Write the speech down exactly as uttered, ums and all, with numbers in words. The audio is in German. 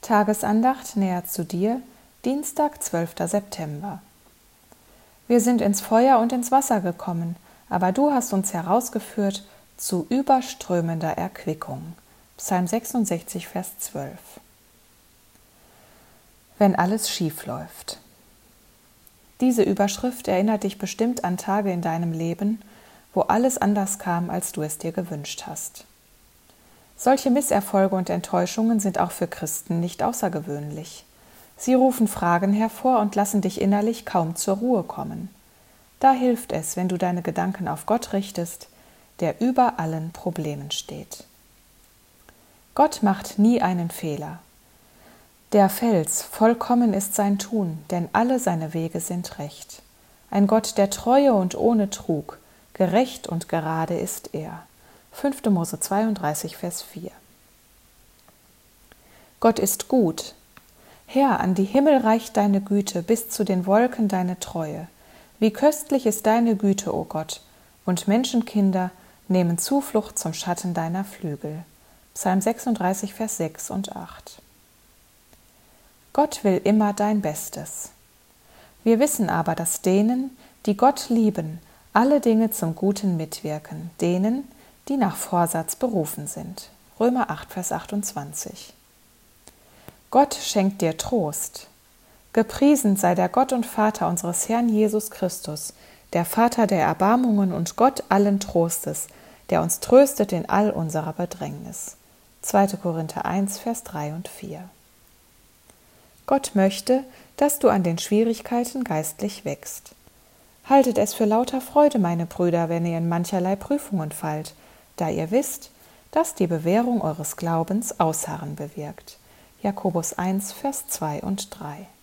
Tagesandacht näher zu dir, Dienstag, zwölfter September. Wir sind ins Feuer und ins Wasser gekommen, aber du hast uns herausgeführt zu überströmender Erquickung. Psalm sechsundsechzig, Vers zwölf. Wenn alles schief läuft. Diese Überschrift erinnert dich bestimmt an Tage in deinem Leben, wo alles anders kam, als du es dir gewünscht hast. Solche Misserfolge und Enttäuschungen sind auch für Christen nicht außergewöhnlich. Sie rufen Fragen hervor und lassen dich innerlich kaum zur Ruhe kommen. Da hilft es, wenn du deine Gedanken auf Gott richtest, der über allen Problemen steht. Gott macht nie einen Fehler. Der Fels, vollkommen ist sein Tun, denn alle seine Wege sind recht. Ein Gott der Treue und ohne Trug, gerecht und gerade ist er. fünfter Mose zweiunddreißig, Vers vier. Gott ist gut. Herr, an die Himmel reicht deine Güte, bis zu den Wolken deine Treue. Wie köstlich ist deine Güte, o Gott, und Menschenkinder nehmen Zuflucht zum Schatten deiner Flügel. Psalm sechsunddreißig, Vers sechs und acht. Gott will immer dein Bestes. Wir wissen aber, dass denen, die Gott lieben, alle Dinge zum Guten mitwirken, denen, die nach Vorsatz berufen sind. Römer acht, Vers achtundzwanzig. Gott schenkt dir Trost. Gepriesen sei der Gott und Vater unseres Herrn Jesus Christus, der Vater der Erbarmungen und Gott allen Trostes, der uns tröstet in all unserer Bedrängnis. zweiter Korinther eins, Vers drei und vier. Gott möchte, dass du an den Schwierigkeiten geistlich wächst. Haltet es für lauter Freude, meine Brüder, wenn ihr in mancherlei Prüfungen fallt, da ihr wisst, dass die Bewährung eures Glaubens Ausharren bewirkt. Jakobus eins, Vers zwei und drei.